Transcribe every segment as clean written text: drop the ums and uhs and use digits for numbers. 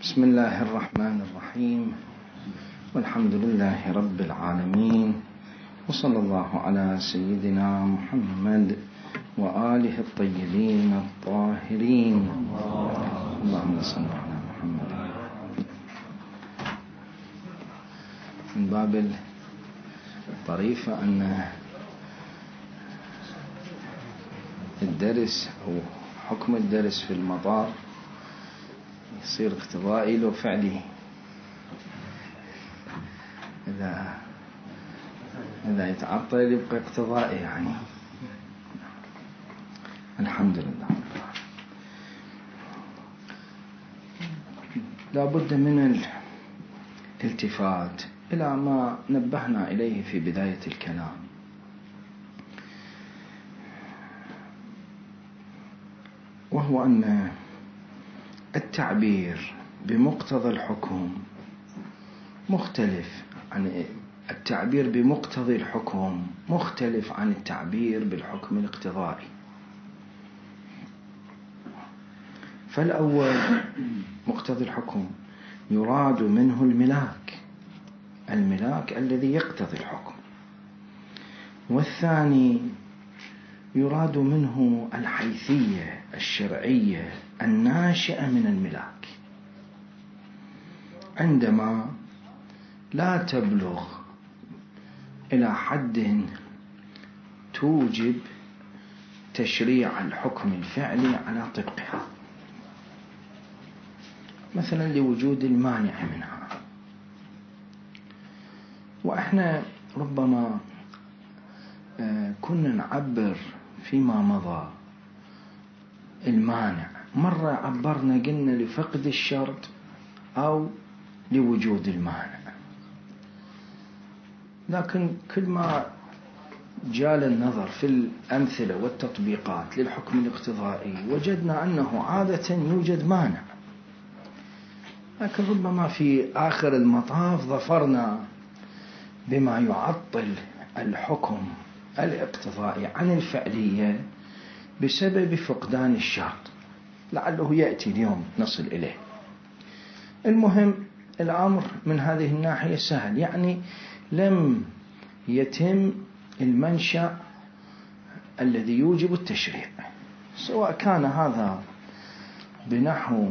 بسم الله الرحمن الرحيم، والحمد لله رب العالمين، وصلى الله على سيدنا محمد وآله الطيبين الطاهرين. اللهم صل على محمد. من باب الطريفة أن الدرس أو حكم الدرس في المطار يصير اقتضائي لو فعلي، إذا يتعطل يبقى اقتضائي يعني. الحمد لله. لا بد من الالتفات إلى ما نبهنا إليه في بداية الكلام، وهو أن التعبير بمقتضى الحكم مختلف عن التعبير بمقتضى الحكم، مختلف عن التعبير بالحكم الاقتضائي. فالأول مقتضى الحكم يراد منه الملاك الذي يقتضي الحكم، والثاني يراد منه الحيثية الشرعية الناشئة من الملاك، عندما لا تبلغ إلى حد توجب تشريع الحكم الفعلي على طبقها، مثلا لوجود المانع منها. وإحنا ربما كنا نعبر فيما مضى المانع، مرة عبرنا قلنا لفقد الشرط أو لوجود المانع، لكن كل ما جال النظر في الأمثلة والتطبيقات للحكم الاقتضائي وجدنا أنه عادة يوجد مانع، لكن ربما في آخر المطاف ظفرنا بما يعطل الحكم الاقتضائي عن الفعلية بسبب فقدان الشرط، لعله يأتي اليوم نصل إليه. المهم الأمر من هذه الناحية سهل، يعني لم يتم المنشأ الذي يوجب التشريع، سواء كان هذا بنحو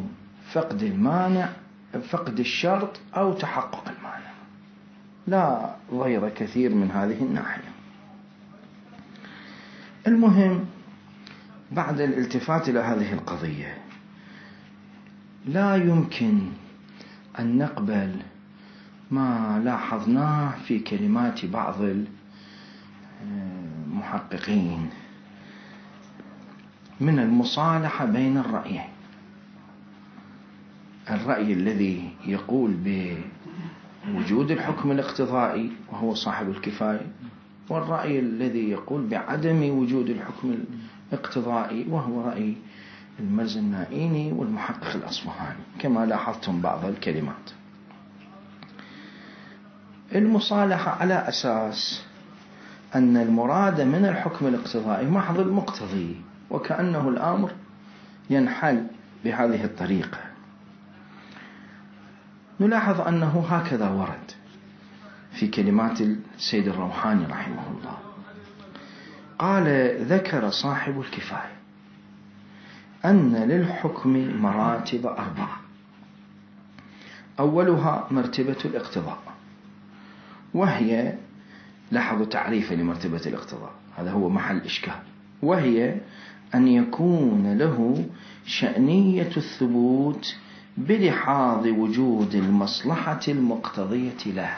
فقد الشرط أو تحقق المانع، لا ضير كثير من هذه الناحية. المهم بعد الالتفات إلى هذه القضية لا يمكن أن نقبل ما لاحظناه في كلمات بعض المحققين من المصالحة بين الرأيين، الرأي الذي يقول بوجود الحكم الاقتضائي وهو صاحب الكفاية، والرأي الذي يقول بعدم وجود الحكم الاقتضائي وهو رأي المرزنائيني والمحقق الأصفهاني، كما لاحظتم بعض الكلمات. المصالحة على أساس أن المراد من الحكم الاقتضائي محض المقتضي، وكأنه الأمر ينحل بهذه الطريقة. نلاحظ أنه هكذا ورد في كلمات السيد الروحاني رحمه الله، قال: ذكر صاحب الكفاية أن للحكم مراتب 4، أولها مرتبة الاقتضاء، وهي، لاحظوا تعريفه لمرتبة الاقتضاء، هذا هو محل إشكال، وهي أن يكون له شأنية الثبوت بلحاظ وجود المصلحة المقتضية له.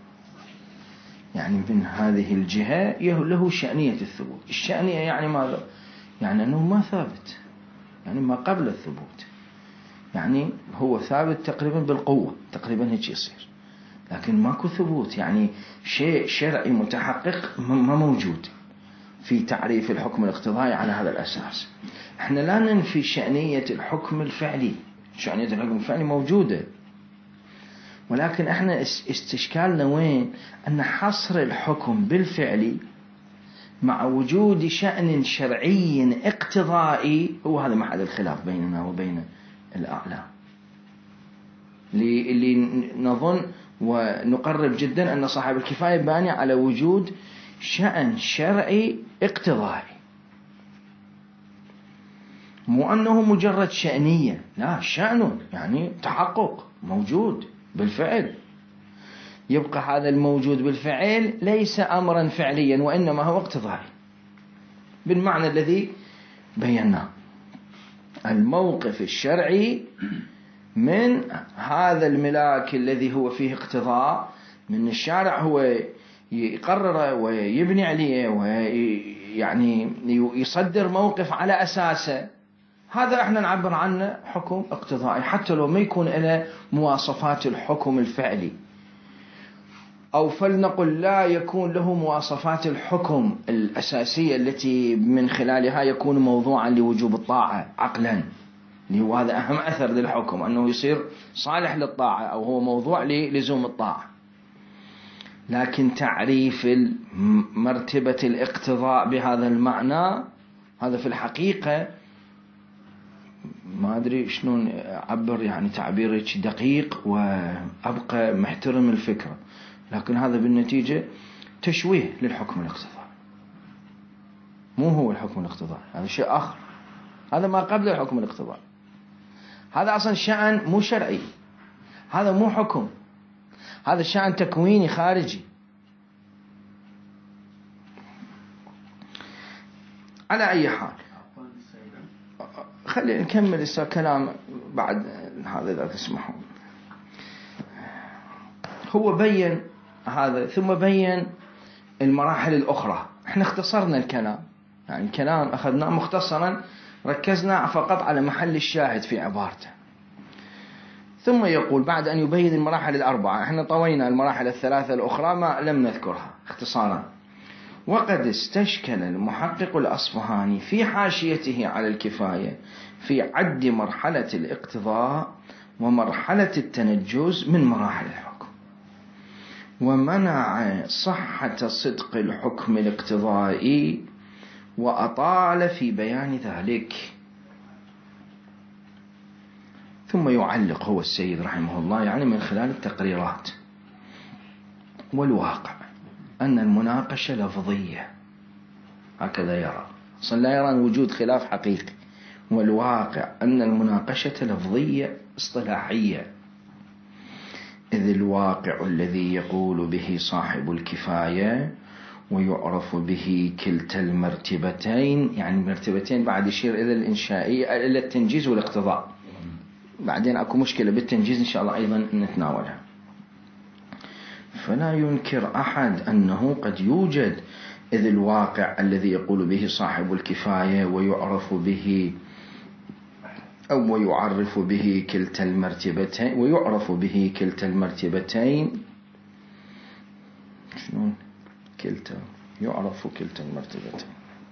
يعني من هذه الجهة له شأنية الثبوت. الشأنية يعني ماذا؟ يعني أنه ما ثابت، يعني ما قبل الثبوت، يعني هو ثابت تقريبا بالقوة، تقريبا هيك يصير، لكن ماكو ثبوت، يعني شيء شرعي متحقق ما موجود في تعريف الحكم الاقتضائي. على هذا الأساس احنا لا ننفي شأنية الحكم الفعلي، شأنية الحكم الفعلي موجودة، ولكن احنا استشكالنا وين؟ أن حصر الحكم بالفعل مع وجود شأن شرعي اقتضائي هو هذا محل الخلاف بيننا وبين الأعلام. اللي نظن ونقرب جدا أن صاحب الكفاية باني على وجود شأن شرعي اقتضائي، مو أنه مجرد شأنية، لا، شأن يعني تحقق موجود بالفعل. يبقى هذا الموجود بالفعل ليس أمرا فعليا، وإنما هو اقتضائي بالمعنى الذي بيناه. الموقف الشرعي من هذا الملاك الذي هو فيه اقتضاء من الشارع هو يقرر ويبني عليه ويعني يصدر موقف على أساسه، هذا احنا نعبر عنه حكم اقتضائي، حتى لو ما يكون له مواصفات الحكم الفعلي، أو فلنقل لا يكون له مواصفات الحكم الأساسية التي من خلالها يكون موضوعا لوجوب الطاعة عقلا، اللي هو هذا أهم أثر للحكم، أنه يصير صالح للطاعة أو هو موضوع للزوم الطاعة. لكن تعريف مرتبة الاقتضاء بهذا المعنى هذا في الحقيقة ما أدري شلون أعبر، يعني تعبير دقيق وأبقى محترم الفكرة، لكن هذا بالنتيجة تشويه للحكم الاقتضائي. مو هو الحكم الاقتضائي، هذا شيء آخر، هذا ما قبل الحكم الاقتضائي، هذا أصلا شأن مو شرعي، هذا مو حكم، هذا شأن تكويني خارجي. على أي حال خلينا نكمل كلام بعد هذا إذا تسمحون. هو بين هذا ثم بين المراحل الأخرى. احنا اختصرنا الكلام، يعني الكلام أخذناه مختصرا، ركزنا فقط على محل الشاهد في عبارته. ثم يقول بعد أن يبين المراحل الأربعة، احنا طوينا المراحل الثلاثة الأخرى ما لم نذكرها اختصارا. وقد استشكل المحقق الأصفهاني في حاشيته على الكفاية في عد مرحلة الاقتضاء ومرحلة التنجز من مراحل الحكم، ومنع صحة صدق الحكم الاقتضائي وأطال في بيان ذلك. ثم يعلق هو السيد رحمه الله يعني من خلال التقريرات والواقع أن المناقشة لفظية، هكذا يرى، أصلا لا يرى وجود خلاف حقيقي، والواقع أن المناقشة لفظية اصطلاحية، إذ الواقع الذي يقول به صاحب الكفاية ويعرف به كلتا المرتبتين، يعني المرتبتين بعد يشير إلى الإنشائية إلى التنجيز والاقتضاء، بعدين أكو مشكلة بالتنجيز إن شاء الله أيضا نتناولها. فلا ينكر أحد أنه قد يوجد، إذ الواقع الذي يقول به صاحب الكفاية ويعرف به أو ويعرف به كلتا المرتبتين، ويعرف به كلتا المرتبتين، شنو كلتا؟ يعرف كلتا المرتبتين،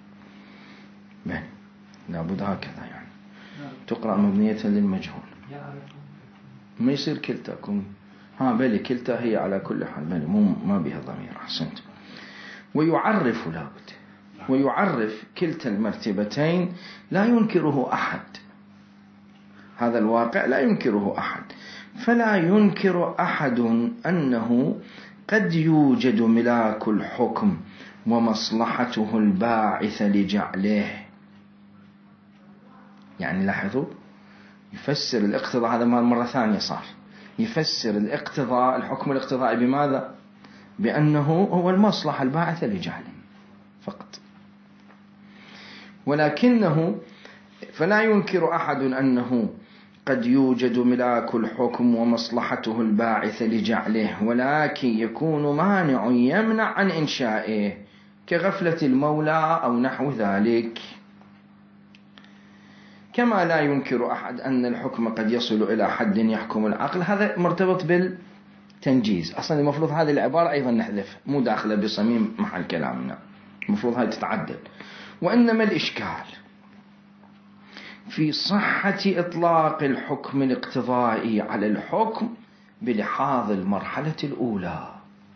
لابد هكذا يعني تقرأ مبنية للمجهول، ما يصير كلتا بلي كلتا هي على كل حال، بلي ما بها ضمير، أحسنت. ويعرف لابد، ويعرف كلتا المرتبتين لا ينكره أحد، هذا الواقع لا ينكره أحد، فلا ينكر أحد أنه قد يوجد ملاك الحكم ومصلحته الباعثة لجعله. يعني لاحظوا يفسر الاقتضاء، هذا مرة ثانية صار يفسر الاقتضاء الحكم الاقتضائي بماذا؟ بأنه هو المصلحة الباعثة لجعله فقط. ولكنه فلا ينكر أحد أنه قد يوجد ملاك الحكم ومصلحته الباعثة لجعله، ولكن يكون مانع يمنع عن إنشائه كغفلة المولى أو نحو ذلك. كما لا ينكر أحد أن الحكم قد يصل إلى حد يحكم العقل، هذا مرتبط بالتنجيز، أصلا المفروض هذه العبارة أيضا نحذف، مو داخلة بصميم محل كلامنا، المفروض هاي تتعدل. وإنما الإشكال في صحة إطلاق الحكم الاقتضائي على الحكم بلحاظ المرحلة الأولى،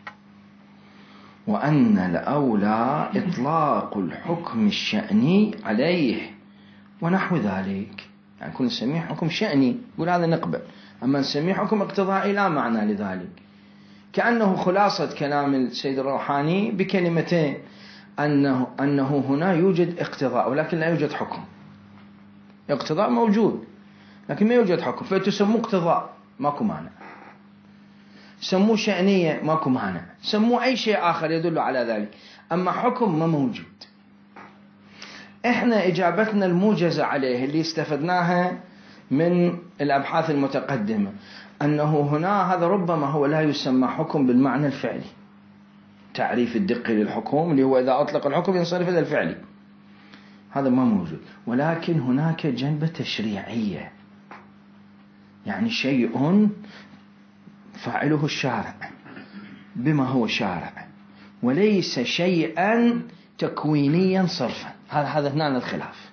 وأن الأولى إطلاق الحكم الشأني عليه ونحو ذلك. يعني كنا نسميه حكم شأني يقول هذا نقبل، أما نسميه حكم اقتضائي لا معنى لذلك. كأنه خلاصة كلام السيد الروحاني بكلمتين، أنه هنا يوجد اقتضاء ولكن لا يوجد حكم. اقتضاء موجود لكن ما يوجد حكم، فتسموه اقتضاء ماكو معنى، سموه شأنية ماكو معنى، سموه أي شيء آخر يدل على ذلك، أما حكم ما موجود. إحنا إجابتنا الموجزة عليه اللي استفدناها من الأبحاث المتقدمة أنه هنا هذا ربما هو لا يسمى حكم بالمعنى الفعلي، تعريف الدقي للحكم اللي هو إذا أطلق الحكم ينصرف إلى الفعلي، هذا ما موجود. ولكن هناك جنبة تشريعية، يعني شيء فاعله الشارع بما هو شارع، وليس شيئا تكوينيا صرفا. هذا هنا الخلاف،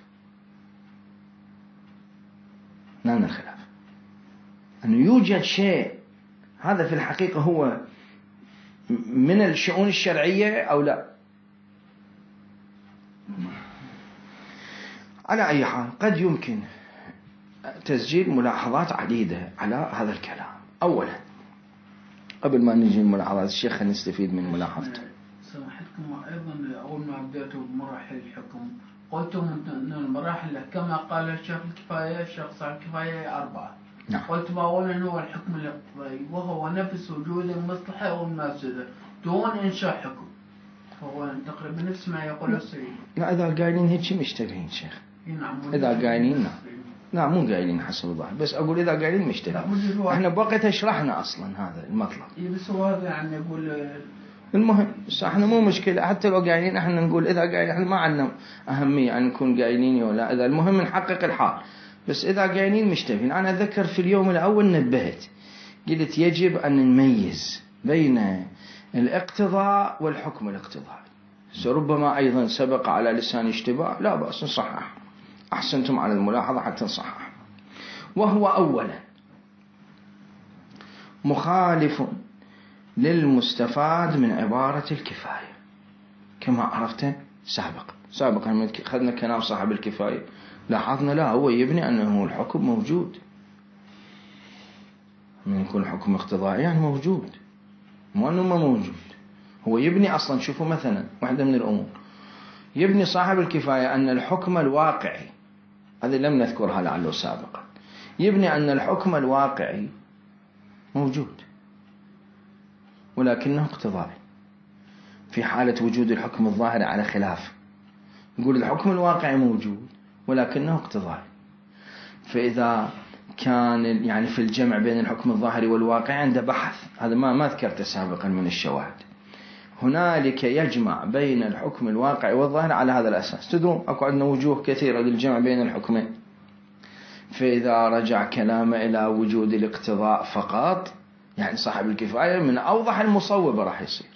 هنا الخلاف أنه يوجد شيء هذا في الحقيقة هو من الشؤون الشرعية أو لا. على أي حال قد يمكن تسجيل ملاحظات عديدة على هذا الكلام. أولا قبل ما نجي الملاحظات الشيخ نستفيد من ملاحظته. سمحتكم أيضا أول ما بدأتوا بمراحل الحكم قلتم أن المراحل كما قال الشيخ الكفاية الشيخ صاحب الكفاية 4. نعم. قلتم أولا هو الحكم الاقتضائي وهو نفس وجود المصلحة والمفسدة دون إنشاء حكم، فهو تقريبا نفس ما يقول السيد. لا إذا قايلين هيك مشتبهين شيخ. نعم. إذا قايلين نعم مو قايلين حسب الظاهر، بس أقول إذا قايلين مشتبهين. إحنا بوقتها شرحنا أصلا هذا المطلب. بس هو هذا يعني يقول المهم بس احنا مو مشكلة حتى لو قايلين، احنا نقول إذا قايلين احنا ما عندنا أهمية أن نكون قايلين ولا إذا، المهم نحقق الحال. بس إذا قايلين مشتبهين، أنا أذكر في اليوم الأول نبهت قلت يجب أن نميز بين الاقتضاء والحكم الاقتضائي. ربما أيضا سبق على لسان اشتباه، لا بأس نصحح، أحسنتم على الملاحظة حتى نصحح. وهو أولا مخالف للمستفاد من عبارة الكفاية كما عرفت سابقا لما أخذنا كلام صاحب الكفاية لاحظنا لا هو يبني أنه الحكم موجود، من يكون الحكم اقتضائي يعني موجود، مو أنه ما موجود. هو يبني أصلا، شوفوا مثلا واحدة من الأمور يبني صاحب الكفاية أن الحكم الواقعي، هذا لم نذكرها لعله سابقا، يبني أن الحكم الواقعي موجود ولكنه اقتضائي في حالة وجود الحكم الظاهر على خلاف. يقول الحكم الواقعي موجود ولكنه اقتضائي. فإذا كان يعني في الجمع بين الحكم الظاهري والواقعي عنده بحث، هذا ما ذكرته سابقا من الشواهد، هنالك يجمع بين الحكم الواقعي والظاهر على هذا الأساس. تدرون أكو عندنا وجوه كثيرة للجمع بين الحكمين، فإذا رجع كلامه إلى وجود الاقتضاء فقط يعني صاحب الكفاية من أوضح المصوبة راح يصير،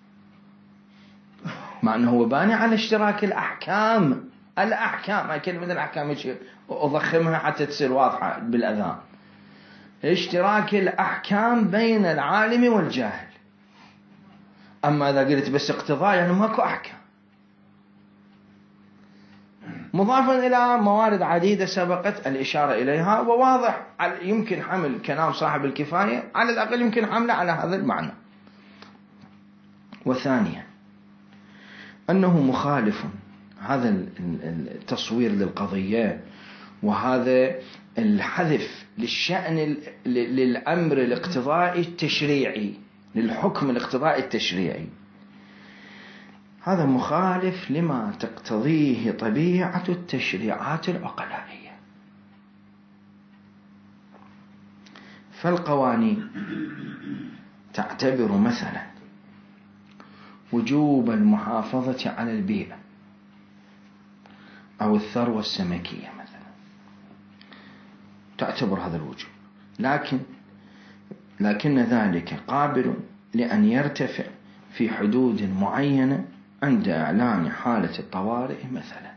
مع أنه هو باني على اشتراك الأحكام. هاي كلمة الأحكام أضخمها حتى تصير واضحة بالأذهان. اشتراك الأحكام بين العالم والجاهل. أما إذا قلت بس اقتضاء يعني ماكو أحكام، مضافا إلى موارد عديدة سبقت الإشارة إليها، وواضح يمكن حمل كلام صاحب الكفاية على الأقل يمكن حمله على هذا المعنى. وثانيا أنه مخالف، هذا التصوير للقضية وهذا الحذف للشأن للأمر الاقتضائي التشريعي، للحكم الاقتضائي التشريعي، هذا مخالف لما تقتضيه طبيعة التشريعات العقلائية. فالقوانين تعتبر مثلا وجوب المحافظة على البيئة أو الثروة السمكية مثلا، تعتبر هذا الوجوب، لكن ذلك قابل لأن يرتفع في حدود معينة عند إعلان حالة الطوارئ مثلا،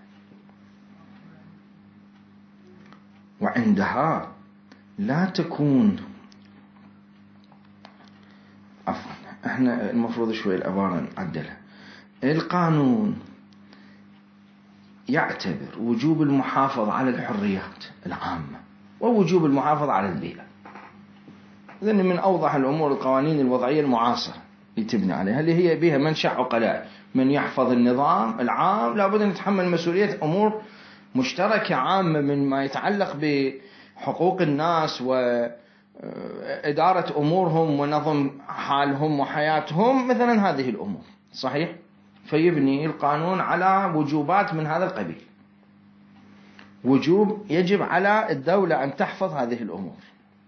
وعندها لا تكون احنا المفروض شوي العبارة نعدلها. القانون يعتبر وجوب المحافظة على الحريات العامة ووجوب المحافظة على البيئة. لأن من أوضح الأمور القوانين الوضعية المعاصرة اللي تبني عليها، اللي هي بها منشأ عقلاء. من يحفظ النظام العام لابد أن يتحمل مسؤولية أمور مشتركة عامة، من ما يتعلق بحقوق الناس وإدارة أمورهم ونظم حالهم وحياتهم، مثلا هذه الأمور. صحيح؟ فيبني القانون على وجوبات من هذا القبيل. وجوب يجب على الدولة أن تحفظ هذه الأمور،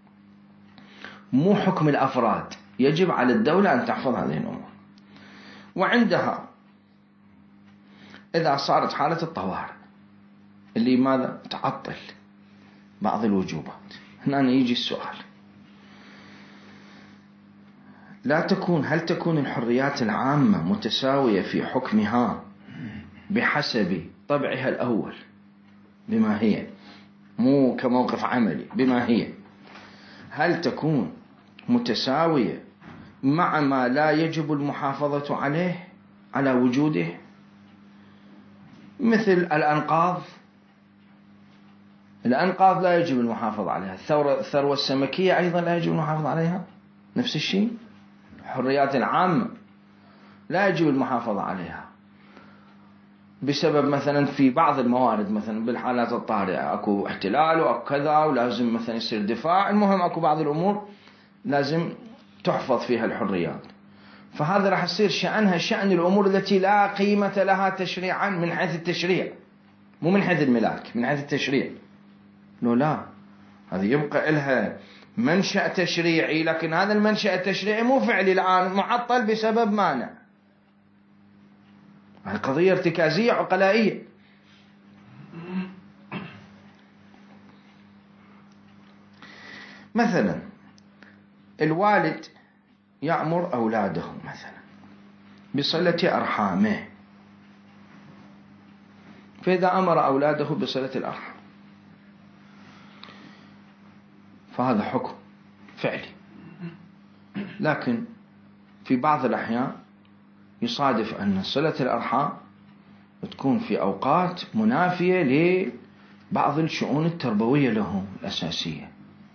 مو حكم الأفراد، يجب على الدولة أن تحفظ هذه الأمور. وعندها إذا صارت حالة الطوارئ اللي ماذا تعطل بعض الوجوبات، هنا يجي السؤال: هل تكون الحريات العامة متساوية في حكمها بحسب طبعها الأول بما هي، مو كموقف عملي، بما هي؟ هل تكون متساوية مع ما لا يجب المحافظة عليه على وجوده، مثل الأنقاض لا يجب المحافظة عليها، الثروة السمكية أيضا لا يجب المحافظة عليها، نفس الشيء. الحريات العامة لا يجب المحافظة عليها بسبب مثلا في بعض الموارد، مثلا بالحالات الطارئة أكو احتلال وأكو كذا ولازم مثلا يصير دفاع، المهم أكو بعض الأمور لازم تحفظ فيها الحريات. فهذا راح يصير شأنها شأن الأمور التي لا قيمة لها تشريعا من حيث التشريع، مو من حيث الملاك، من حيث التشريع. لا، هذه يبقى لها منشأ تشريعي، لكن هذا المنشأ التشريعي مو فعلي الآن، معطل بسبب مانع. هذه قضية ارتكازية عقلائية. مثلا الوالد يأمر أولاده مثلا بصلة أرحامه، فإذا أمر أولاده بصلة الأرحام فهذا حكم فعلي، لكن في بعض الأحيان يصادف أن صلة الأرحام تكون في أوقات منافية لبعض الشؤون التربوية لهم الأساسية،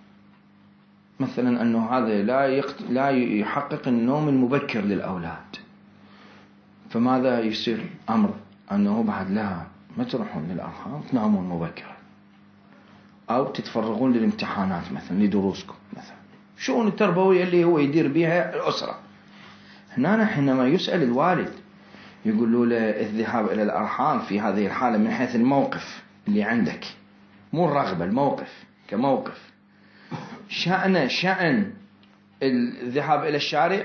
مثلا أنه هذا لا يحقق النوم المبكر للأولاد، فماذا يصير؟ أمر أنه بعد لها ما تروحون للأرحام، تنامون مبكرا أو تتفرغون للامتحانات مثلا لدروسكم مثلا، شؤون التربوية اللي هو يدير بها الأسرة. هنا حينما يسأل الوالد يقول له الذهاب إلى الأرحام في هذه الحالة من حيث الموقف اللي عندك، مو الرغبة، الموقف كموقف، شأن الذهاب إلى الشارع؟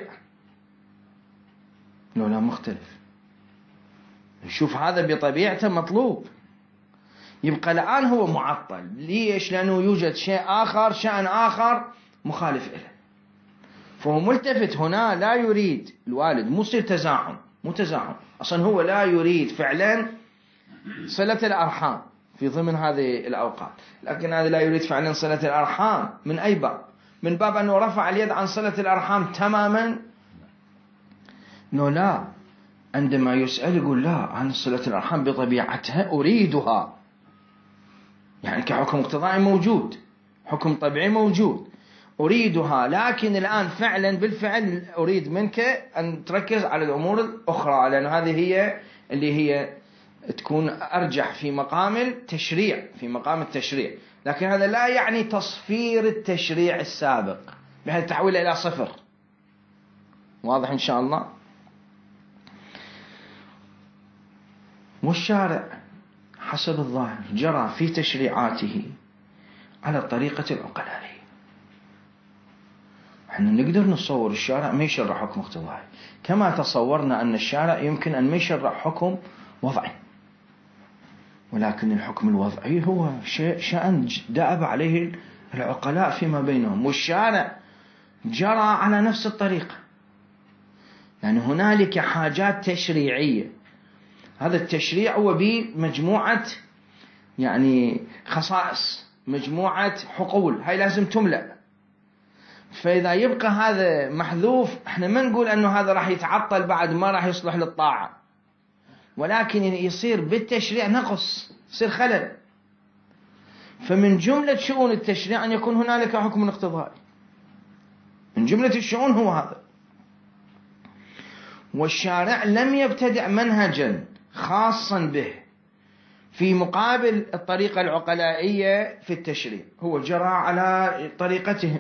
لا مختلف. شوف هذا بطبيعته مطلوب، يبقى الآن هو معطل. ليش؟ لأنه يوجد شيء آخر، شأن آخر مخالف له، فهو ملتفت هنا، لا يريد الوالد، مو يصير تزاحم، مو تزاحم، أصلا هو لا يريد فعلا صلة الأرحام في ضمن هذه الأوقات، لكن هذا لا يريد فعلا صلة الأرحام من أي باب؟ من باب أنه رفع اليد عن صلة الأرحام تماما؟ لا، عندما يسأل يقول لا، عن صلة الأرحام بطبيعتها أريدها، يعني كحكم اقتضائي موجود، حكم طبيعي موجود، أريدها، لكن الآن فعلا بالفعل أريد منك أن تركز على الأمور الأخرى، لأن هذه هي اللي هي تكون أرجح في مقام التشريع، في مقام التشريع. لكن هذا لا يعني تصفير التشريع السابق بحيث تحويله إلى صفر. واضح إن شاء الله؟ والشارع حسب الظاهر جرى في تشريعاته على الطريقة العقلائية. احنا نقدر نصور الشارع ما يشرع حكم اقتضائي، كما تصورنا أن الشارع يمكن أن ما يشرع حكم وضعي، ولكن الحكم الوضعي هو شأن دأب عليه العقلاء فيما بينهم، والشارع جرى على نفس الطريقة. يعني هنالك حاجات تشريعية، هذا التشريع هو بمجموعة يعني خصائص، مجموعة حقول، هاي لازم تملأ. فإذا يبقى هذا محذوف، احنا ما نقول أنه هذا راح يتعطل بعد، ما راح يصلح للطاعة، ولكن يصير بالتشريع نقص، يصير خلل. فمن جملة شؤون التشريع أن يكون هنالك حكم اقتضائي، من جملة الشؤون هو هذا. والشارع لم يبتدع منهجا خاصا به في مقابل الطريقة العقلائية في التشريع، هو جرى على طريقتهم.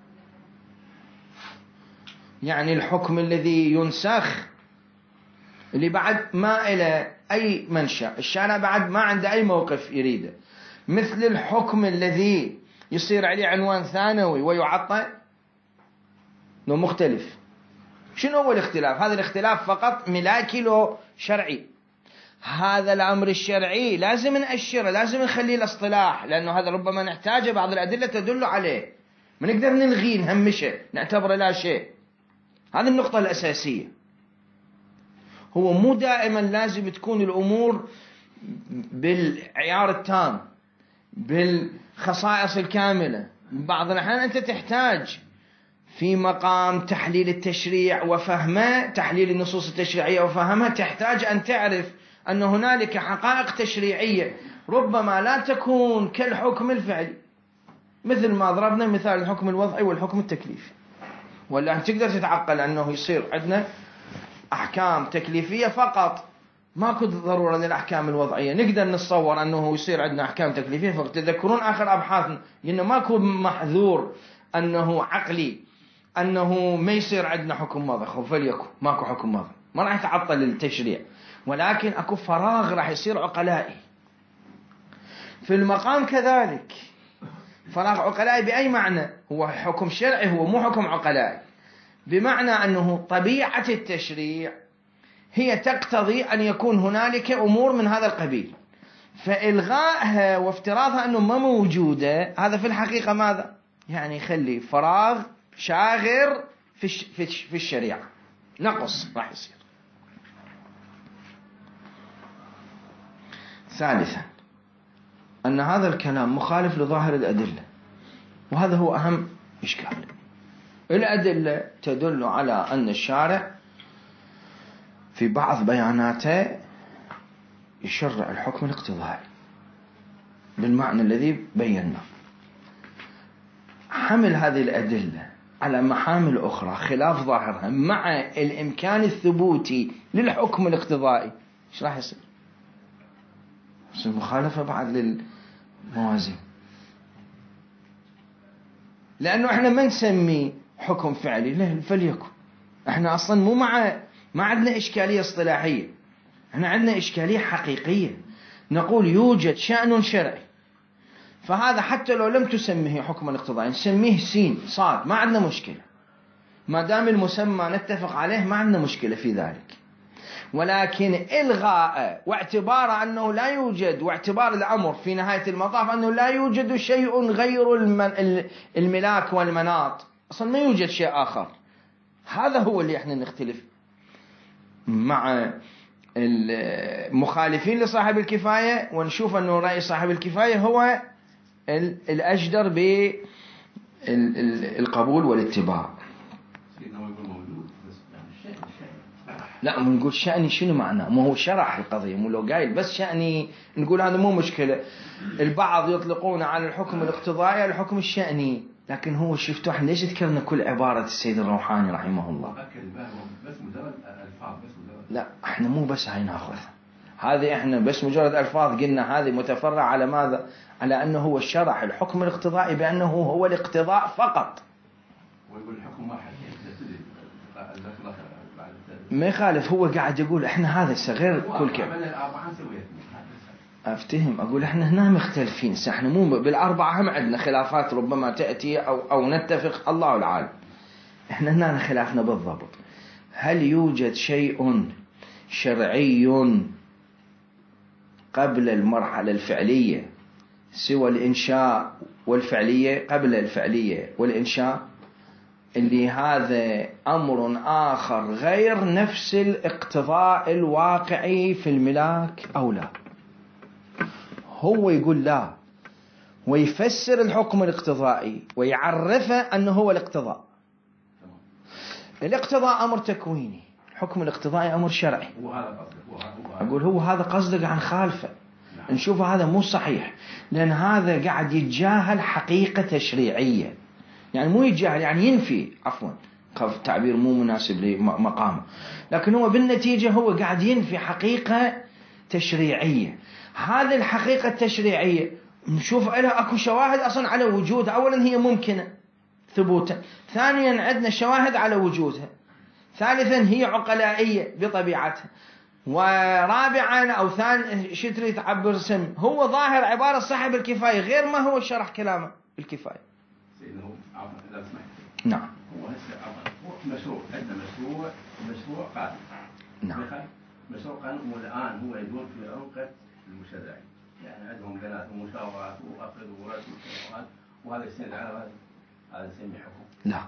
يعني الحكم الذي ينسخ اللي بعد ما إلى أي منشأ، الشارع بعد ما عنده أي موقف يريده، مثل الحكم الذي يصير عليه عنوان ثانوي ويعطى، لو مختلف. شنو هو الاختلاف؟ هذا الاختلاف فقط ملاكي له شرعي. هذا الأمر الشرعي لازم نأشره، لازم نخليه الاصطلاح، لأنه هذا ربما نحتاجه، بعض الأدلة تدل عليه، ما نقدر نلغيه نهمشه نعتبره لا شيء. هذه النقطة الأساسية. هو مو دائما لازم تكون الأمور بالعيار التام، بالخصائص الكاملة. بعض الأحيان أنت تحتاج في مقام تحليل التشريع وفهمه، تحليل النصوص التشريعية وفهمها، تحتاج أن تعرف أن هنالك حقائق تشريعية ربما لا تكون كالحكم الفعلي، مثل ما ضربنا مثال الحكم الوضعي والحكم التكليفي. ولا أن تقدر تتعقل أنه يصير عندنا أحكام تكليفية فقط، ماكو ضرورة للأحكام الوضعية. نقدر نتصور أنه يصير عندنا أحكام تكليفية فقط. تذكرون آخر أبحاثنا إنه ماكو محذور أنه عقلي أنه ما يصير عندنا حكم وضع، فليكن ماكو حكم وضع، ما راح يتعطل التشريع، ولكن أكو فراغ راح يصير عقلائي. في المقام كذلك فراغ عقلائي بأي معنى؟ هو حكم شرعي، هو مو حكم عقلائي، بمعنى أنه طبيعة التشريع هي تقتضي أن يكون هنالك أمور من هذا القبيل، فإلغائها وافتراضها أنه ما موجودة، هذا في الحقيقة ماذا؟ يعني يخلي فراغ شاغر في الشريعة، نقص راح يصير. ثالثا أن هذا الكلام مخالف لظاهر الأدلة، وهذا هو أهم إشكال. الأدلة تدل على أن الشارع في بعض بياناته يشرع الحكم الاقتضائي بالمعنى الذي بينا. حمل هذه الأدلة على محامل أخرى خلاف ظاهرها مع الإمكان الثبوتي للحكم الاقتضائي، إيش راح يصير؟ يصير مخالفة بعد للموازين، لأنه إحنا ما نسمي حكم فعلي، لا فليكن. إحنا أصلا مو ما عندنا إشكالية اصطلاحية، إحنا عندنا إشكالية حقيقية. نقول يوجد شأن شرعي، فهذا حتى لو لم تسميه حكما اقتضائيا نسميه سين صاد، ما عندنا مشكلة، ما دام المسمى نتفق عليه ما عندنا مشكلة في ذلك. ولكن إلغاء واعتبار أنه لا يوجد، واعتبار الأمر في نهاية المطاف أنه لا يوجد شيء غير الملاك والمناط، أصلا ما يوجد شيء آخر، هذا هو اللي احنا نختلف مع المخالفين لصاحب الكفاية، ونشوف أنه رأي صاحب الكفاية هو الأجدر بالقبول والاتباع. لا مو نقول شأني شنو معناه؟ ما هو شرح القضية، مو لو قايل بس شأني نقول هذا مو مشكلة. البعض يطلقون على الحكم الاقتضائي الحكم الشأني، لكن هو شفتوا احنا ليش ذكرنا كل عبارة السيد الروحاني رحمه الله؟ بس مجرد ألفاظ، بس مجرد. لا احنا مو بس هاي ناخذها، هذه احنا بس مجرد ألفاظ قلنا هذه متفرع على ماذا؟ على أنه هو شرح الحكم الاقتضائي بأنه هو الاقتضاء فقط. ويقول الحكم واحد ما يخالف، هو قاعد يقول احنا هذا صغير كل كلمة. افتهم، اقول احنا هنا مختلفين، احنا مو بالأربعة هم عندنا خلافات ربما تأتي أو نتفق، الله العالم. احنا هنا خلافنا بالضبط، هل يوجد شيء شرعي قبل المرحلة الفعلية سوى الإنشاء والفعلية، قبل الفعلية والإنشاء، اللي هذا أمر آخر غير نفس الاقتضاء الواقعي في الملاك أو لا؟ هو يقول لا، ويفسر الحكم الاقتضائي ويعرفه أنه هو الاقتضاء. الاقتضاء أمر تكويني، حكم الاقتضاء أمر شرعي. هو هذا قصدك. أقول هو هذا قصدك عن خالفه. نشوف هذا مو صحيح، لأن هذا قاعد يتجاهل حقيقة تشريعية. يعني مو يتجاهل، يعني ينفي، عفوا تعبير مو مناسب لمقامه، لكن هو بالنتيجة هو قاعد ينفي حقيقة تشريعية. هذه الحقيقة التشريعية نشوف لها أكو شواهد أصلا على وجودها. أولا هي ممكنة ثبوتا، ثانيا عندنا شواهد على وجودها، ثالثا هي عقلائية بطبيعتها، ورابعا أو شو تريد تعبر سم، هو ظاهر عبارة صاحب الكفاية غير ما هو شرح كلامه الكفاية. سيدنا إذا سمحت. نعم. هو مشروع، عندنا مشروع قانون. نعم. مشروع قانون والآن هو يدور في عنقة المشرعين، يعني عندهم جلسات ومشاورات وأخذ ورد وشروحات، وهذا يسند على هذا يسمي حكم. لا.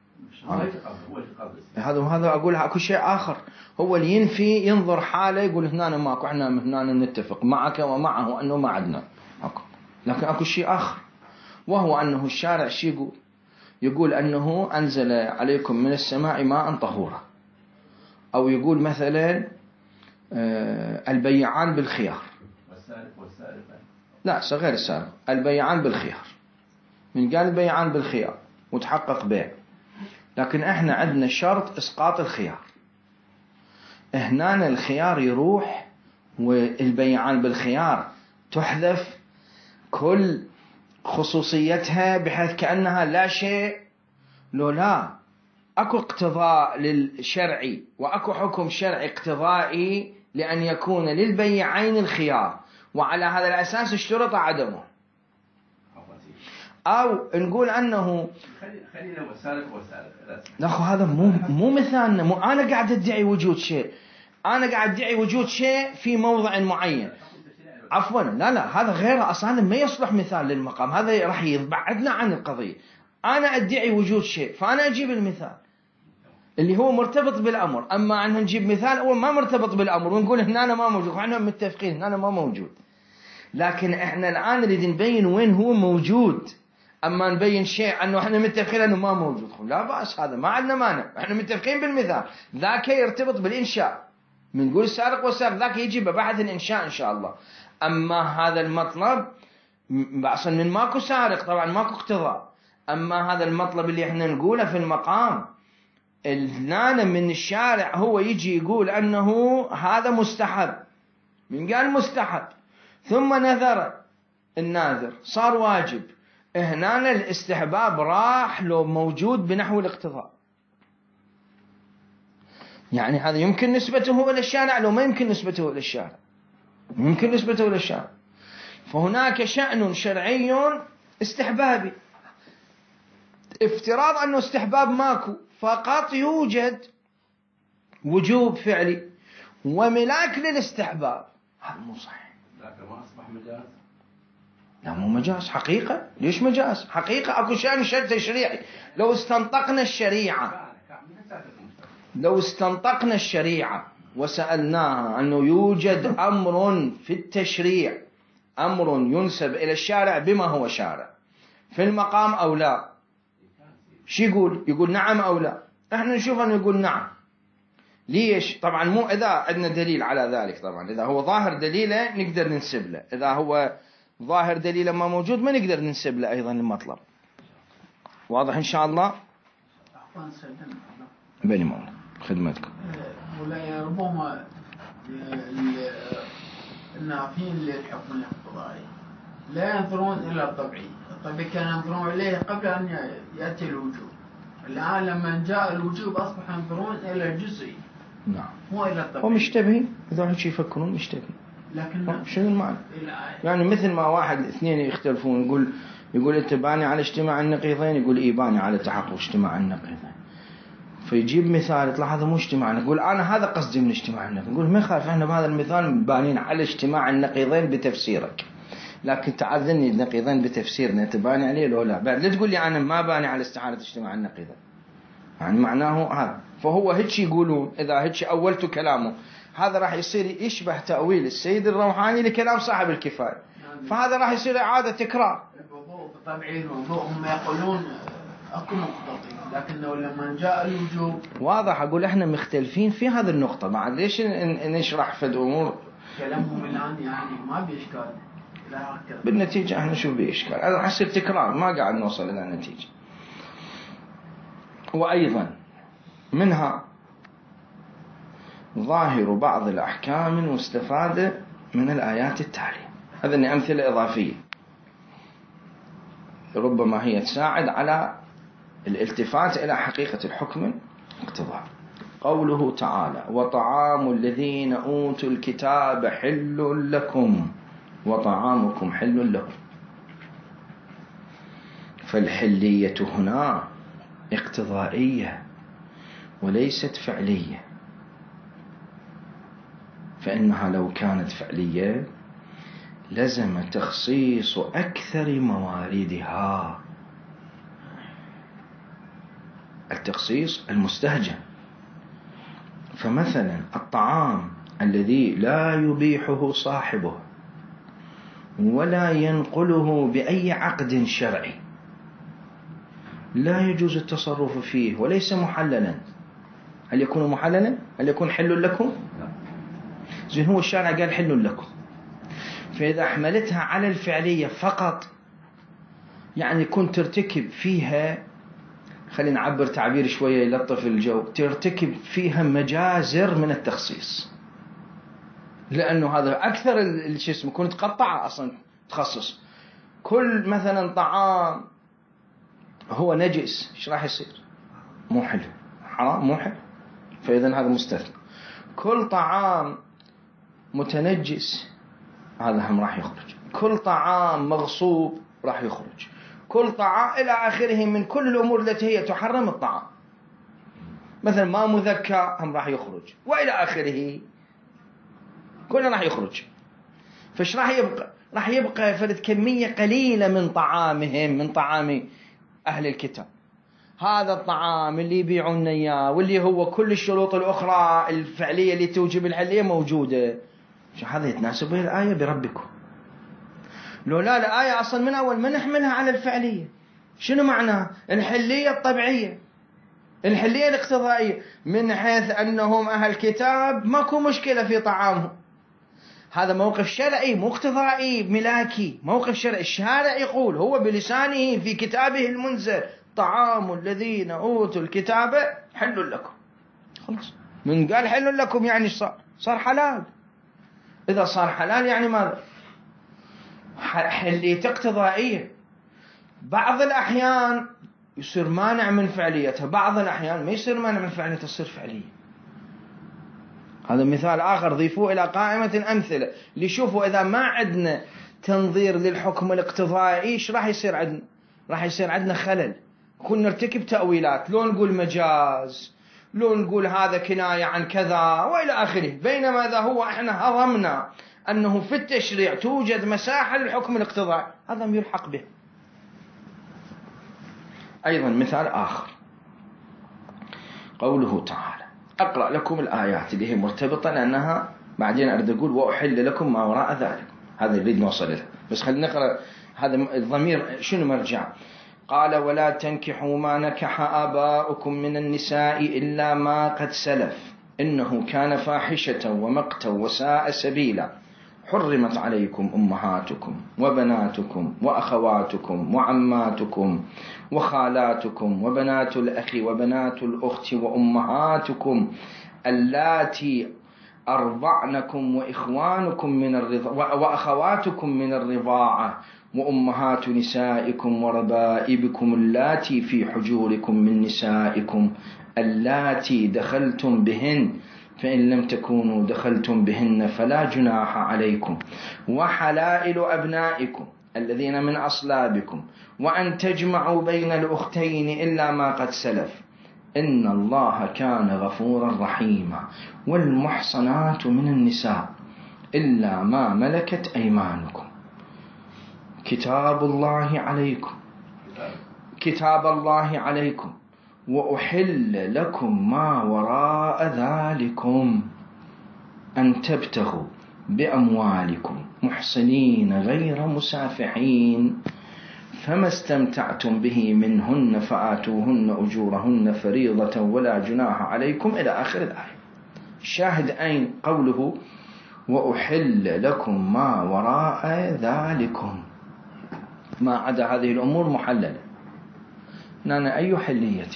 هو هذا أقول أكو شيء آخر، هو اللي ينفي ينظر حاله يقول هنا ماكو، احنا هنا نتفق معك ومعه أنه ما عندنا حكم. لكن أكو شيء آخر، وهو أنه الشارع شيء يقول أنه أنزل عليكم من السماء ماء طهورا، أو يقول مثلا البيعان بالخيار. لا غير السارق، البيعان بالخيار. من قال البيعان بالخيار وتحقق بيع، لكن احنا عندنا شرط اسقاط الخيار. هنا الخيار يروح والبيعان بالخيار تحذف كل خصوصيتها، بحيث كأنها لا شيء. لو لا اكو اقتضاء للشرعي واكو حكم شرعي اقتضائي لأن يكون للبيعين الخيار، وعلى هذا الأساس اشترط عدمه. أو نقول أنه خلينا والسارق. لا هذا مو مثالنا. مو أنا قاعد أدعي وجود شيء، أنا قاعد أدعي وجود شيء في موضع معين. عفوا لا هذا غير أصلا ما يصلح مثال للمقام، هذا راح يبعدنا عن القضية. أنا أدعي وجود شيء فأنا أجيب المثال اللي هو مرتبط بالأمر. أما أن نجيب مثال هو ما مرتبط بالأمر ونقول هنا أنا ما موجود، وإحنا متفقين هنا أنا ما موجود، لكن إحنا الآن نريد نبين وين هو موجود. أما نبين شيء أنه إحنا متفقين أنه ما موجود، لا بأس، هذا ما عندنا مانع، إحنا متفقين بالمثال. ذاك يرتبط بالإنشاء، من نقول سارق وسارق ذاك يجي ببحث الإنشاء إن شاء الله. أما هذا المطلب أصلا من ماكو سارق طبعا ماكو اقتضاء. أما هذا المطلب اللي إحنا نقوله في المقام النانا من الشارع هو يجي يقول أنه هذا مستحب، من قال مستحب ثم نذر الناذر صار واجب، هنا الاستحباب راح لو موجود بنحو الاقتضاء. يعني هذا يمكن نسبته إلى الشارع لو ما يمكن نسبته إلى الشارع، يمكن نسبته إلى الشارع. فهناك شأن شرعي استحبابي، افتراض أنه استحباب ماكو، فقط يوجد وجوب فعلي وملاك للاستحباب، هذا مو صحيح. لكن ما أصبح مجاز. لا مو مجاز، حقيقة. ليش مجاز؟ حقيقة أكو شأن تشريعي. لو استنطقنا الشريعة وسألناها أنه يوجد أمر في التشريع، أمر ينسب إلى الشارع بما هو شارع في المقام أو لا، شو يقول نعم أو لا. احنا نشوف أنه يقول نعم. ليش؟ طبعا مو إذا عندنا دليل على ذلك، طبعا إذا هو ظاهر دليله نقدر ننسب له، إذا هو ظاهر دليله ما موجود ما نقدر ننسب له أيضا المطلب. واضح إن شاء الله؟ بني مولا خدمتكم. ولا ربما النافين للحكم الاقتضائي لا ينظرون إلى الطبيعي، الطبيعي كان ينظرون إليه قبل أن يأتي الوجوب. الآن لما جاء الوجوب أصبح ينظرون إلى الجزئي. نعم. مو إلى الطبيعي. ومشتبهين إذا هيك يفكرون مشتبهين. لكن شنو المعنى؟ يعني مثل ما واحد اثنين يختلفون، يقول أنت باني على اجتماع النقيضين، يقول إيه باني على تحقق اجتماع النقيضين. فيجيب مثال يطلع هذا مو اجتماع، نقول أنا هذا قصدي من اجتماع النقيضين، نقول ما يخالف احنا بهذا المثال بانين على اجتماع النقيضين بتفسيرك، لكن تعذرني النقيضين بتفسيرنا تباني عليه لو لا، بعد لا تقول لي أنا ما باني على استحالة اجتماع النقيضين، يعني معناه هذا. فهو هيك يقولون إذا هيك أولت كلامه هذا راح يصير يشبه تأويل السيد الروحاني لكلام صاحب الكفاية، فهذا راح يصير إعادة تكرار. طبعا الوضوء هم يقولون أكو مقتضي، لكنه لما جاء الوجوب واضح. أقول إحنا مختلفين في هذه النقطة. بعد ليش نشرح في الأمور كلامهم الآن يعني ما بإشكال بالنتيجة إحنا نشوف بإشكال. أنا حسب تكرار ما قاعد نوصل إلى نتيجة. وأيضا منها ظاهر بعض الأحكام المستفادة من الآيات التالية. هذه أمثلة إضافية ربما هي تساعد على الالتفات إلى حقيقة الحكم الاقتضاء. قوله تعالى: وطعام الذين أوتوا الكتاب حل لكم وطعامكم حل لهم. فالحلية هنا اقتضائية وليست فعلية، فإنها لو كانت فعلية لزم تخصيص أكثر مواردها، التخصيص المستهجن. فمثلا الطعام الذي لا يبيحه صاحبه ولا ينقله بأي عقد شرعي لا يجوز التصرف فيه وليس محللا. هل يكون محللا؟ هل يكون حل لكم؟ زين هو الشارع قال حل لكم، فإذا حملتها على الفعلية فقط يعني كنت ترتكب فيها، خلينا نعبر تعبير شوية يلطف الجو، ترتكب فيها مجازر من التخصيص، لأنه هذا أكثر الجسم كنت تقطعه أصلا تخصص. كل مثلا طعام هو نجس ايش راح يصير؟ مو حلو، حرام مو حلو، فإذا هذا مستثنى. كل طعام متنجس هذا هم راح يخرج. كل طعام مغصوب راح يخرج. كل طعام إلى آخره من كل الأمور التي هي تحرم الطعام، مثلا ما مذكى هم راح يخرج، وإلى آخره كله راح يخرج. فايش راح يبقى؟ راح يبقى فرد كمية قليلة من طعامهم، من طعام أهل الكتاب. هذا الطعام اللي يبيعون إياه واللي هو كل الشروط الأخرى الفعلية اللي توجب الحلية موجودة. هذا يتناسب به الآية بربكم. لو لا الآية أصلا من أول ما نحملها على الفعلية. شنو معناها؟ الحلية الطبيعية، الحلية الاقتضائية، من حيث أنهم أهل الكتاب ماكو مشكلة في طعامهم. هذا موقف شرعي مو اقتضائي ملاكي، موقف شرعي. الشارع يقول هو بلسانه في كتابه المنزل: طعام الذين أوتوا الكتاب حل لكم. خلاص، من قال حل لكم يعني صار حلال. إذا صار حلال يعني ماذا؟ حلية اقتضائية. بعض الأحيان يصير مانع من فعليتها، بعض الأحيان ما يصير مانع من فعليتها، تصير فعلية. هذا مثال آخر ضيفوه إلى قائمة الأمثلة ليشوفوا إذا ما عندنا تنظير للحكم الاقتضائي إيش راح يصير عندنا. راح يصير عندنا خلل، كنا نرتكب تأويلات، لو نقول مجاز، لو نقول هذا كناية عن كذا وإلى آخره. بينما إذا هو إحنا هضمنا أنه في التشريع توجد مساحة للحكم الاقتضائي، هذا يلحق به. أيضا مثال آخر قوله تعالى، أقرأ لكم الآيات اللي هي مرتبطة لأنها بعدين أريد أقول وأحل لكم ما وراء ذلك، هذا نريد نوصل له، بس خلينا نقرأ هذا الضمير شنو مرجع. قال: ولا تنكحوا ما نكح آباؤكم من النساء إلا ما قد سلف إنه كان فاحشة ومقتا وساء سبيلا. حرمت عليكم أمهاتكم وبناتكم وأخواتكم وعماتكم وخالاتكم وبنات الأخ وبنات الأخت وأمهاتكم اللاتي أرضعنكم وإخوانكم من وأخواتكم من الرضاعة وأمهات نسائكم وربائبكم اللاتي في حجوركم من نسائكم اللاتي دخلتم بهن فإن لم تكونوا دخلتم بهن فلا جناح عليكم وحلائل أبنائكم الذين من أصلابكم وأن تجمعوا بين الأختين إلا ما قد سلف إن الله كان غفورا رحيما. والمحصنات من النساء إلا ما ملكت أيمانكم كتاب الله عليكم وأحل لكم ما وراء ذلكم أن تبتغوا بأموالكم محصنين غير مسافحين فما استمتعتم به منهن فآتوهن أجورهن فريضة ولا جناح عليكم إلى آخر الآية. الشاهد أين؟ قوله وأحل لكم ما وراء ذلكم، ما عدا هذه الأمور محللة. نانا أي حلية؟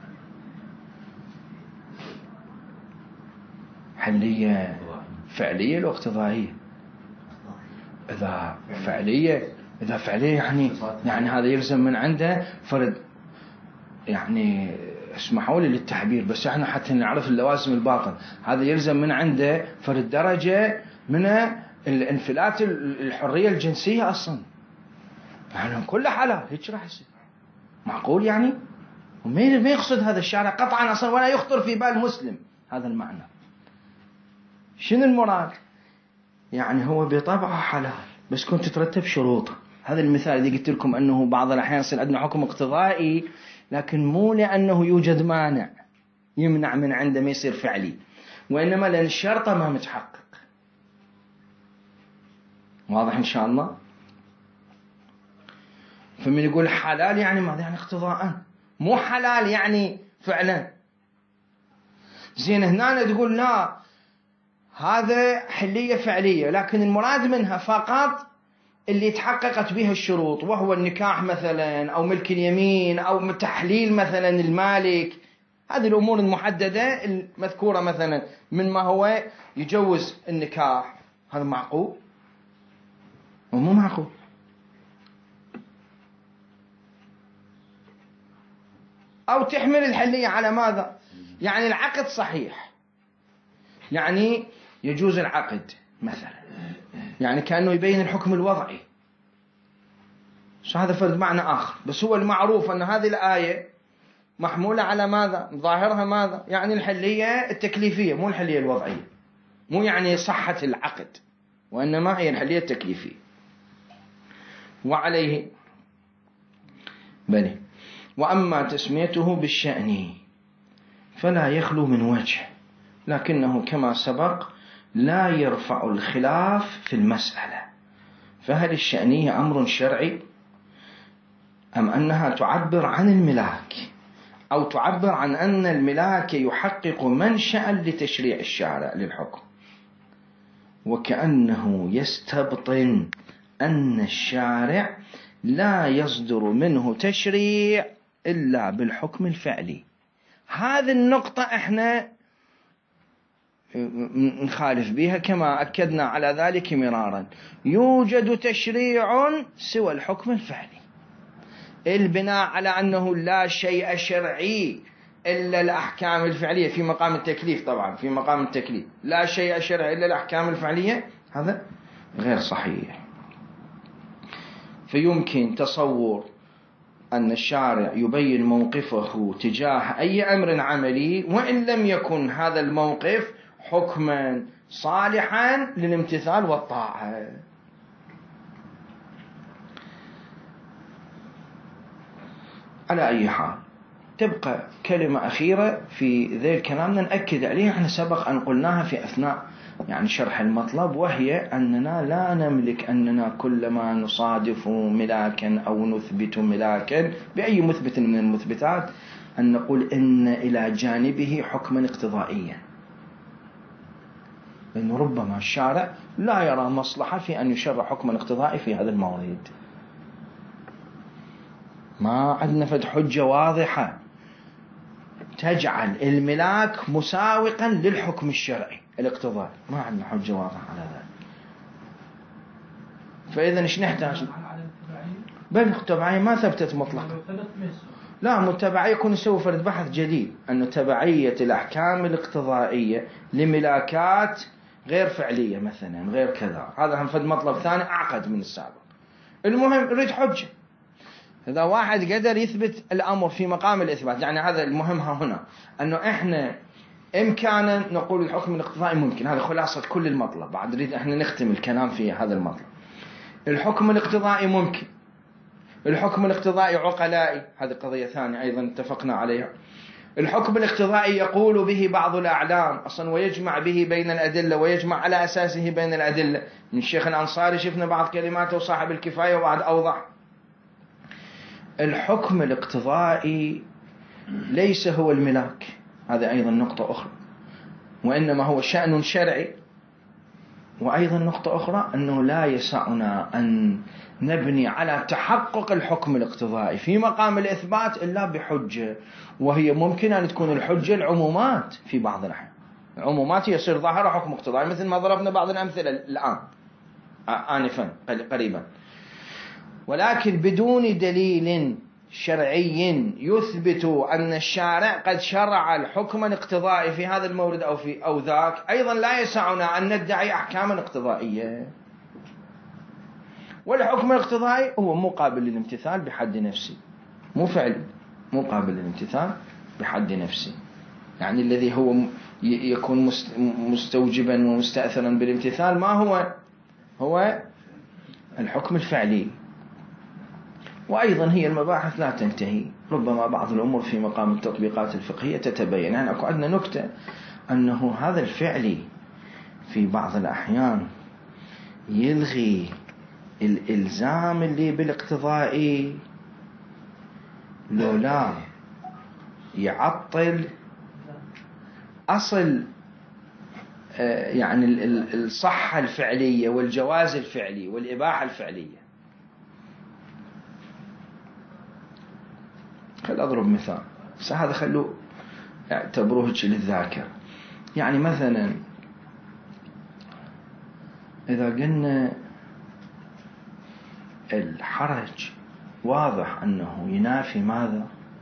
حلية فعلية أو اقتضائية؟ إذا فعلية يعني هذا يلزم من عنده فرد، يعني اسمحوا لي للتعبير بس احنا حتى نعرف اللوازم الباطن، هذا يلزم من عنده فرد درجة من الانفلات الحرية الجنسية أصلا، يعني كل حالة هيك راح يصير. معقول يعني؟ وما يقصد هذا الشارع قطعا أصلا ولا يخطر في بال مسلم هذا المعنى. شنو المراد؟ يعني هو بطبعه حلال بس كنت تترتب شروطه. هذا المثال الذي قلت لكم أنه بعض الأحيان يصير عندنا حكم اقتضائي لكن مو لأنه يوجد مانع يمنع من عنده ما يصير فعلي، وإنما لأن الشرط ما متحقق. واضح إن شاء الله؟ فمن يقول حلال يعني ماذا؟ يعني اقتضاء، مو حلال يعني فعلا. زين هنا تقول لا هذا حلية فعلية لكن المراد منها فقط اللي تحققت بها الشروط، وهو النكاح مثلا أو ملك اليمين أو تحليل مثلا المالك، هذه الأمور المحددة المذكورة مثلا من ما هو يجوز النكاح. هذا معقول ومو معقول؟ أو تحمل الحلية على ماذا؟ يعني العقد صحيح، يعني يجوز العقد مثلا، يعني كأنه يبين الحكم الوضعي. هذا فرد معنى آخر، بس هو المعروف أن هذه الآية محمولة على ماذا؟ ظاهرها ماذا؟ يعني الحلية التكليفية مو الحلية الوضعية، مو يعني صحة العقد وإنما هي الحلية التكليفية. وعليه بلي. وأما تسميته بالشأن فلا يخلو من وجه، لكنه كما سبق لا يرفع الخلاف في المسألة. فهل الشأنية أمر شرعي أم أنها تعبر عن الملاك أو تعبر عن أن الملاك يحقق منشأ لتشريع الشارع للحكم؟ وكأنه يستبطن أن الشارع لا يصدر منه تشريع إلا بالحكم الفعلي. هذه النقطة احنا نخالف بها كما أكدنا على ذلك مرارا. يوجد تشريع سوى الحكم الفعلي، البناء على أنه لا شيء شرعي إلا الأحكام الفعلية في مقام التكليف. طبعا في مقام التكليف لا شيء شرعي إلا الأحكام الفعلية، هذا غير صحيح. فيمكن تصور أن الشارع يبين موقفه تجاه أي أمر عملي وإن لم يكن هذا الموقف حكما صالحا للامتثال والطاعة. على أي حال تبقى كلمة أخيرة في ذي الكلام نأكد عليها، احنا سبق أن قلناها في أثناء يعني شرح المطلب، وهي أننا لا نملك أننا كلما نصادف ملاكا أو نثبت ملاكا بأي مثبت من المثبتات أن نقول إن إلى جانبه حكما اقتضائيا، لأنه ربما الشارع لا يرى مصلحة في أن يشرع حكما اقتضائي في هذا المورد. ما عندنا فد حجة واضحة تجعل الملاك مساوقا للحكم الشرعي الاقتضائي، ما عندنا حجة واضحة على ذلك. فإذا إيش نحتاج؟ بل التبعية ما ثبتت مطلقا، لا متبعية يكون نسوي فرد بحث جديد أن تبعية الأحكام الاقتضائية لملاكات غير فعلية مثلا غير كذا، هذا هم فرد مطلب ثاني أعقد من السابق. المهم نريد حجة، إذا واحد قدر يثبت الأمر في مقام الإثبات، يعني هذا المهم هنا أنه إحنا إمكانا نقول الحكم الاقتضائي ممكن، هذا خلاصة كل المطلب. بعد نريد إحنا نختم الكلام في هذا المطلب. الحكم الاقتضائي ممكن، الحكم الاقتضائي عقلائي، هذه قضية ثانية أيضا اتفقنا عليها. الحكم الاقتضائي يقول به بعض الأعلام أصلا ويجمع به بين الأدلة ويجمع على أساسه بين الأدلة. من الشيخ الأنصاري شفنا بعض كلماته وصاحب الكفاية وبعد أوضح. الحكم الاقتضائي ليس هو الملاك، هذا أيضا نقطة أخرى، وإنما هو شأن شرعي. وأيضا نقطة أخرى أنه لا يسعنا أن نبني على تحقق الحكم الاقتضائي في مقام الإثبات إلا بحجة، وهي ممكن أن تكون الحجة العمومات في بعض الأحيان. العمومات يصير ظاهرة حكم اقتضائي، مثل ما ضربنا بعض الأمثلة الآن آنفا قريبا، ولكن بدون دليل شرعي يثبت أن الشارع قد شرع الحكم الاقتضائي في هذا المورد أو ذاك، أيضا لا يسعنا أن ندعي أحكاما اقتضائية. والحكم الاقتضائي هو مقابل للامتثال بحد نفسه، مو فعل، مقابل للامتثال بحد نفسه. يعني الذي هو يكون مستوجبا ومستأثرا بالامتثال ما هو الحكم الفعلي. وأيضا هي المباحث لا تنتهي، ربما بعض الأمور في مقام التطبيقات الفقهية تتبين. يعني عندنا نكتة أنه هذا الفعلي في بعض الأحيان يلغي الإلزام اللي بالاقتضائي، لو لا يعطل أصل يعني الصحة الفعلية والجواز الفعلي والإباحة الفعلية. خل أضرب مثال، بس هذا خلوه اعتبروه للذاكرة. يعني مثلا إذا قلنا الحرج واضح أنه ينافي ماذا؟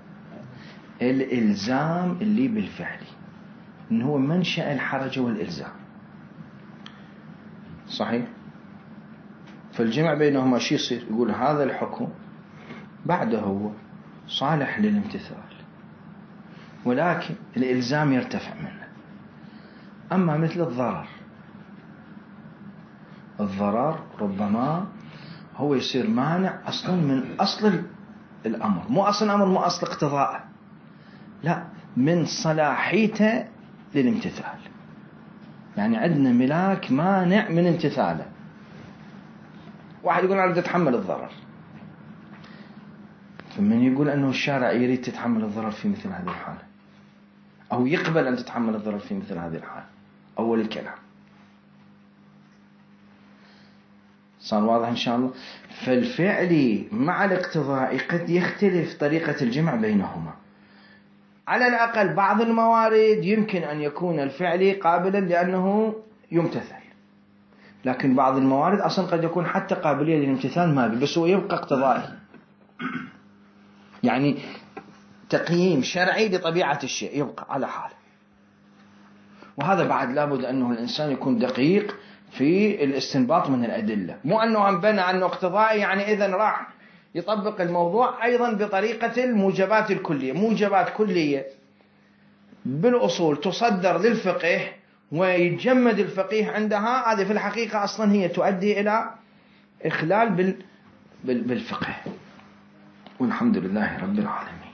الإلزام اللي بالفعل، إنه هو منشأ الحرج والإلزام، صحيح؟ فالجمع بينهما شيء يصير، يقول هذا الحكم بعده هو صالح للامتثال، ولكن الإلزام يرتفع منه. أما مثل الضرر ربما هو يصير مانع أصلا من أصل الأمر، مو أصل الأمر، مو أصل اقتضاءه، لا، من صلاحيته للامتثال. يعني عندنا ملاك مانع من امتثاله. واحد يقول أنا بدي أتحمل الضرر، فمن يقول أنه الشارع يريد تتحمل الضرر في مثل هذه الحالة، أو يقبل أن تتحمل الضرر في مثل هذه الحالة؟ أول الكلام صار واضح إن شاء الله. فالفعل مع الاقتضاء قد يختلف طريقة الجمع بينهما. على الأقل بعض الموارد يمكن أن يكون الفعل قابلا لأنه يمتثل، لكن بعض الموارد أصلا قد يكون حتى قابلية للامتثال ما بي، بس هو يبقى اقتضائي. يعني تقييم شرعي لطبيعة الشيء يبقى على حاله. وهذا بعد لابد أنه الإنسان يكون دقيق في الاستنباط من الأدلة، مو أنه أنبنى أنه اقتضائي يعني إذن راح يطبق الموضوع أيضا بطريقة الموجبات الكلية. موجبات كلية بالأصول تصدر للفقه ويتجمد الفقيه عندها، هذه في الحقيقة أصلا هي تؤدي إلى إخلال بالفقه. والحمد لله رب العالمين.